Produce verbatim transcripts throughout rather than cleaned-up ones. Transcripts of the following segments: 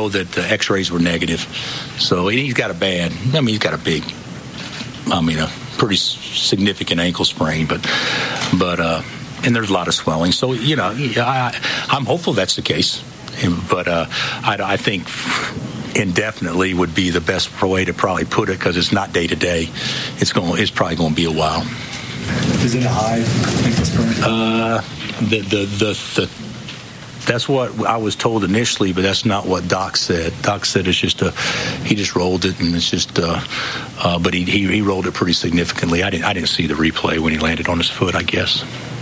know that the X-rays were negative. So he's got a bad. I mean, he's got a big. I mean, a pretty significant ankle sprain, but but uh, and there's a lot of swelling. So you know, I, I'm hopeful that's the case. But uh, I, I think indefinitely would be the best way to probably put it, because it's not day to day. It's going. It's probably going to be a while. Is it a high ankle sprain? Uh, the the the. the That's what I was told initially, but that's not what Doc said. Doc said it's just a, he just rolled it, and it's just, uh, uh, but he, he he rolled it pretty significantly. I didn't I didn't see the replay when he landed on his foot, I guess.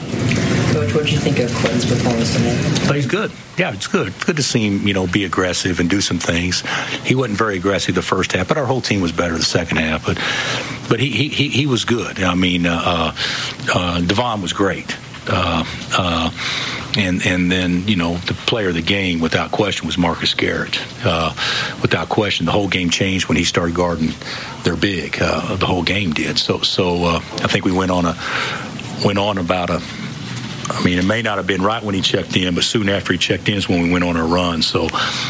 Coach, what did you think of Quinn's performance tonight? Oh, he's good. Yeah, it's good. It's good to see him, you know, be aggressive and do some things. He wasn't very aggressive the first half, but our whole team was better the second half. But but he he he was good. I mean, uh, uh, Devon was great. Uh, uh, and and then, you know, the player of the game, without question, was Marcus Garrett. Uh, without question, the whole game changed when he started guarding their big. Uh, the whole game did. So so uh, I think we went on a went on about a. I mean, it may not have been right when he checked in, but soon after he checked in is when we went on a run. So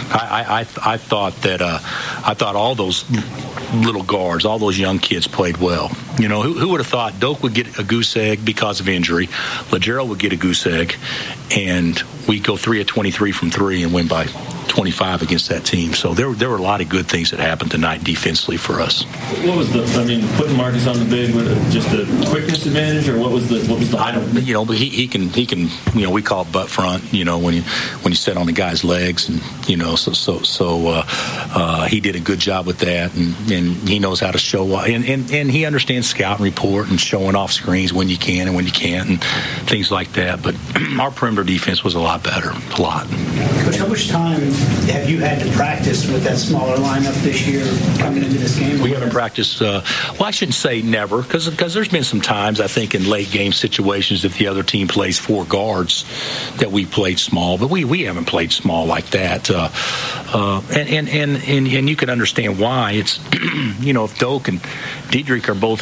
I I, I thought that uh, I thought all those little guards, all those young kids played well. You know, who, who would have thought Doak would get a goose egg because of injury, LeGerald would get a goose egg, and we go three of twenty-three from three and win by twenty-five against that team. So there, there were a lot of good things that happened tonight defensively for us. What was the? I mean, putting Marcus on the big, just a quickness advantage, or what was the? What was the? I don't, you know, but he, he can he can you know we call it butt front. You know, when you when you sit on the guy's legs, and you know, so so so uh, uh, he did a good job with that, and, and he knows how to show and, and and he understands scout and report and showing off screens when you can and when you can't and things like that. But our perimeter defense was a lot better, a lot. Coach, how much time have you had to practice with that smaller lineup this year coming into this game? We haven't practiced. Uh, well, I shouldn't say never, because because there's been some times, I think, in late game situations if the other team plays four guards that we played small, but we, we haven't played small like that. Uh, uh, and, and, and, and, and you can understand why. It's, you know, if Doak and Diedrich are both,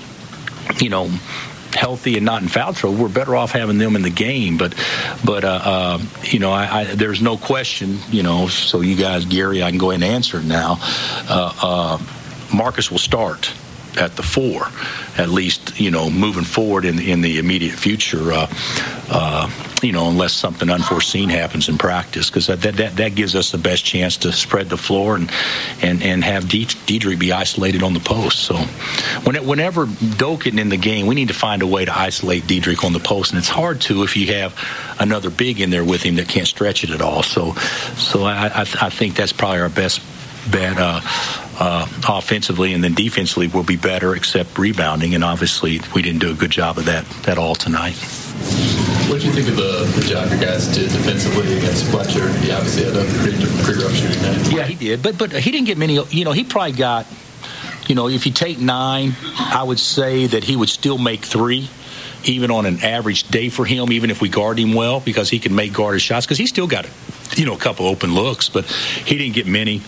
you know, healthy and not in foul trouble, we're better off having them in the game. But, but uh, uh, you know, I, I, there's no question, you know, so you guys, Gary, I can go ahead and answer it now. Uh, uh, Marcus will start at the four, at least, you know, moving forward in, in the immediate future, uh, uh, you know, unless something unforeseen happens in practice, because that, that that gives us the best chance to spread the floor and and, and have Diedrich be isolated on the post. So when it, whenever Doak isn't in the game, we need to find a way to isolate Diedrich on the post, and it's hard to if you have another big in there with him that can't stretch it at all. So so I, I, I think that's probably our best bet uh, uh, offensively, and then defensively we'll be better except rebounding, and obviously we didn't do a good job of that at all tonight. What did you think of the, the job your guys did defensively against Fletcher? He obviously had a pretty, pretty rough shooting night. Yeah, he did, but but he didn't get many. You know, he probably got, you know, if you take nine, I would say that he would still make three, even on an average day for him, even if we guard him well, because he can make guard his shots, because he still got, you know, a couple open looks, but he didn't get many.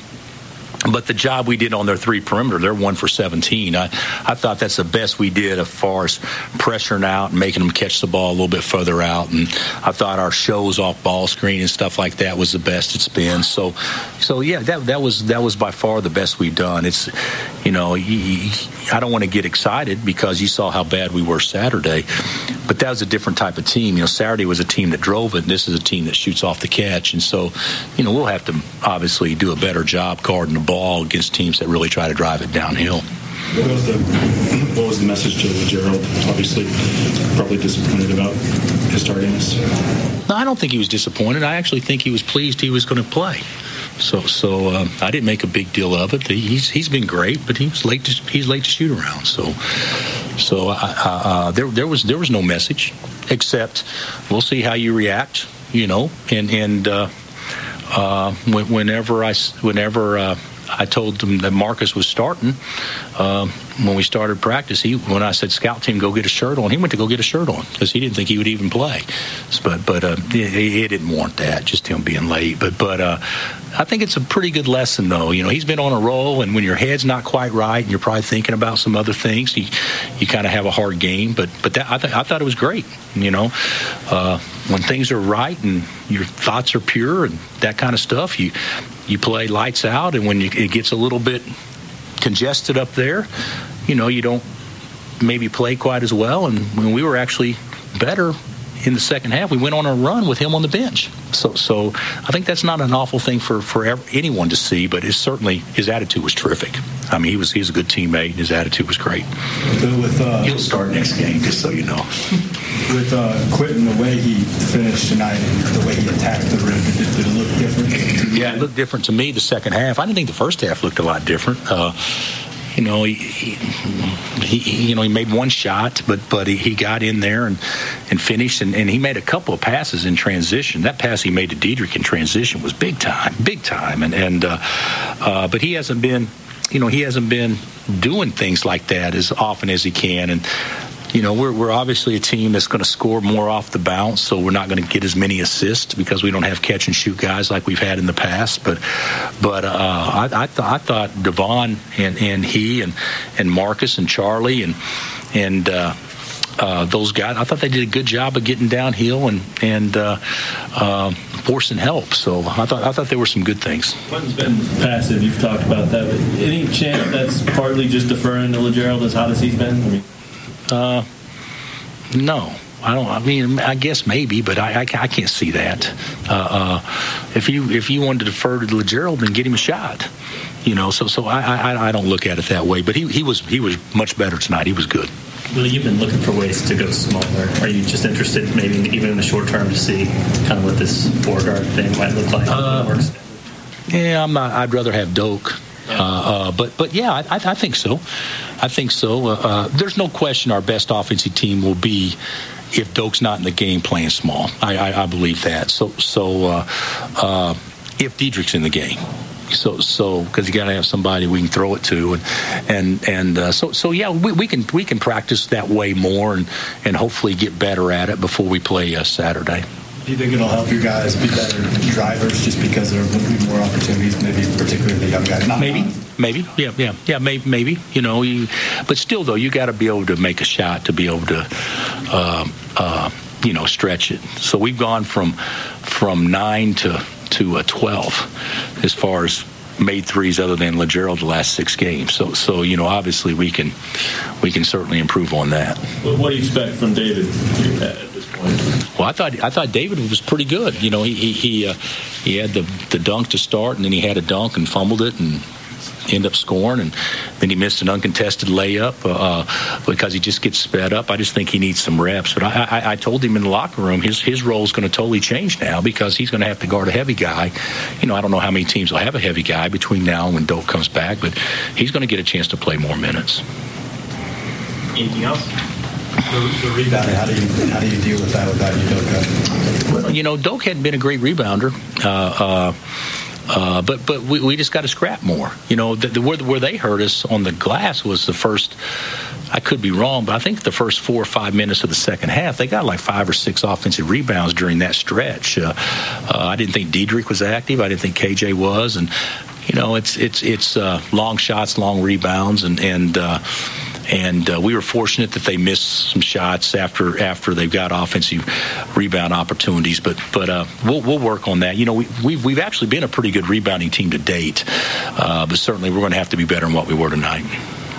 But the job we did on their three perimeter, they're one for seventeen. I, I thought that's the best we did as far as pressuring out and making them catch the ball a little bit further out. And I thought our shows off ball screen and stuff like that was the best it's been. So, so yeah, that that was that was by far the best we've done. It's, you know, he, I don't want to get excited because you saw how bad we were Saturday, but that was a different type of team. You know, Saturday was a team that drove it, and this is a team that shoots off the catch. And so, you know, we'll have to obviously do a better job guarding the ball against teams that really try to drive it downhill. What was the what was the message to LeGerald? Obviously, probably disappointed about his tardiness. No, I don't think he was disappointed. I actually think he was pleased he was going to play. So, so uh, I didn't make a big deal of it. He's he's been great, but he was late to he's late to shoot around. So, so I, I, uh, there there was there was no message except we'll see how you react. You know, and and uh, uh, whenever I whenever. Uh, I told him that Marcus was starting uh, when we started practice. He, when I said, "Scout team, go get a shirt on," he went to go get a shirt on because he didn't think he would even play. But but uh, he, he didn't want that, just him being late. But but uh, I think it's a pretty good lesson, though. You know, he's been on a roll, and when your head's not quite right, and you're probably thinking about some other things, you, you kind of have a hard game. But but that, I, th- I thought it was great. You know, uh, when things are right and your thoughts are pure and that kind of stuff, you you play lights out. And when you, it gets a little bit congested up there, you know, you don't maybe play quite as well. And when we were actually better in the second half, we went on a run with him on the bench. So, so I think that's not an awful thing for, for ever, anyone to see, but it's certainly his attitude was terrific. I mean, he was he's a good teammate, and his attitude was great. With, uh, He'll start next game, just so you know. With uh, Quentin, the way he finished tonight and the way he attacked the rim, did, did it look different? Yeah, it looked different to me the second half. I didn't think the first half looked a lot different. Uh, You know, he, he, he, you know, he made one shot, but but he, he got in there and, and finished, and, and he made a couple of passes in transition. That pass he made to Diedrich in transition was big time, big time. And and uh, uh, but he hasn't been, you know, he hasn't been doing things like that as often as he can. And you know, we're we're obviously a team that's going to score more off the bounce, so we're not going to get as many assists because we don't have catch and shoot guys like we've had in the past. But but uh, I I, th- I thought Devon and, and he and and Marcus and Charlie and and uh, uh, those guys, I thought they did a good job of getting downhill and and uh, uh, forcing help. So I thought I thought there were some good things. Quentin's been passive. You've talked about that. But any chance that's partly just deferring to LeGerald as hot as he's been? I mean. Uh, no, I don't. I mean, I guess maybe, but I, I, I can't see that. Uh, uh, if you if you wanted to defer to LeGerald, then get him a shot. You know, so so I, I I don't look at it that way. But he, he was he was much better tonight. He was good. Well, you've been looking for ways to go smaller. Are you just interested, maybe even in the short term, to see kind of what this four guard thing might look like? Uh, yeah, I'm not. I'd rather have Doak. Uh, uh, but but yeah, I, I think so. I think so. Uh, uh, there's no question our best offensive team will be if Doak's not in the game playing small. I, I, I believe that. So so uh, uh, if Diedrich's in the game. So, so because you got to have somebody we can throw it to, and and and uh, so so yeah, we, we can we can practice that way more, and, and hopefully get better at it before we play uh, Saturday. Do you think it'll help your guys be better drivers just because there will be more opportunities, maybe particularly the young guys? Not maybe, not. maybe, yeah, yeah, yeah, maybe, maybe. You know, you, but still though, you got to be able to make a shot to be able to, uh, uh, you know, stretch it. So we've gone from from nine to to a twelve as far as made threes other than LeGerald the last six games. So so you know, obviously we can we can certainly improve on that. What do you expect from David at this point? Well, I thought I thought David was pretty good. You know, he he he, uh, he had the the dunk to start, and then he had a dunk and fumbled it and ended up scoring, and then he missed an uncontested layup uh, because he just gets sped up. I just think he needs some reps. But I, I, I told him in the locker room his his role is going to totally change now because he's going to have to guard a heavy guy. You know, I don't know how many teams will have a heavy guy between now and when Doak comes back, but he's going to get a chance to play more minutes. Anything else? The, the rebounding, how do you how do you deal with that without you, Doak? Well, you know, Doak hadn't been a great rebounder. Uh, uh, Uh, but but we, we just got to scrap more. You know, the, the, where, where they hurt us on the glass was the first, I could be wrong, but I think the first four or five minutes of the second half, they got like five or six offensive rebounds during that stretch. Uh, uh, I didn't think Diedrich was active. I didn't think K J was. And, you know, it's it's it's uh, long shots, long rebounds, and, and uh, And uh, we were fortunate that they missed some shots after after they've got offensive rebound opportunities. But but uh, we'll we'll work on that. You know, we, we've we've actually been a pretty good rebounding team to date. Uh, but certainly we're going to have to be better than what we were tonight.